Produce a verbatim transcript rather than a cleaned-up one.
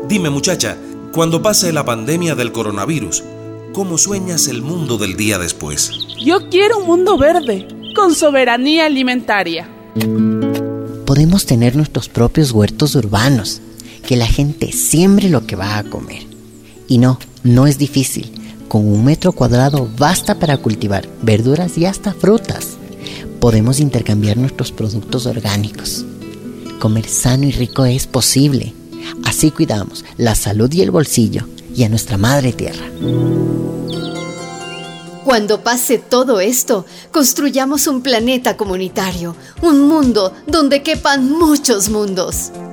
Dime, muchacha, cuando pase la pandemia del coronavirus, ¿cómo sueñas el mundo del día después? Yo quiero un mundo verde, con soberanía alimentaria. Podemos tener nuestros propios huertos urbanos, que la gente siembre lo que va a comer. Y no, no es difícil. Con un metro cuadrado basta para cultivar verduras y hasta frutas. Podemos intercambiar nuestros productos orgánicos. Comer sano y rico es posible. Así cuidamos la salud y el bolsillo y a nuestra madre tierra. Cuando pase todo esto, construyamos un planeta comunitario, un mundo donde quepan muchos mundos.